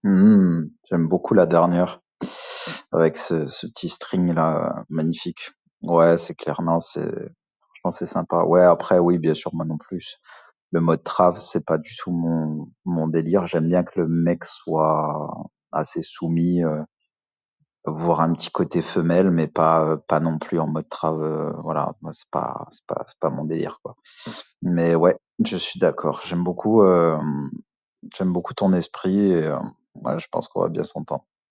J'aime beaucoup la dernière, avec ce petit string là, magnifique. Ouais, c'est clair, non, franchement, c'est sympa. Ouais, après, oui, bien sûr, moi non plus. Le mode trave, c'est pas du tout mon délire. J'aime bien que le mec soit assez soumis, voir un petit côté femelle, mais pas non plus en mode trave. Voilà, moi c'est pas mon délire quoi. Mais ouais, je suis d'accord. J'aime beaucoup ton esprit et ouais, je pense qu'on va bien s'entendre.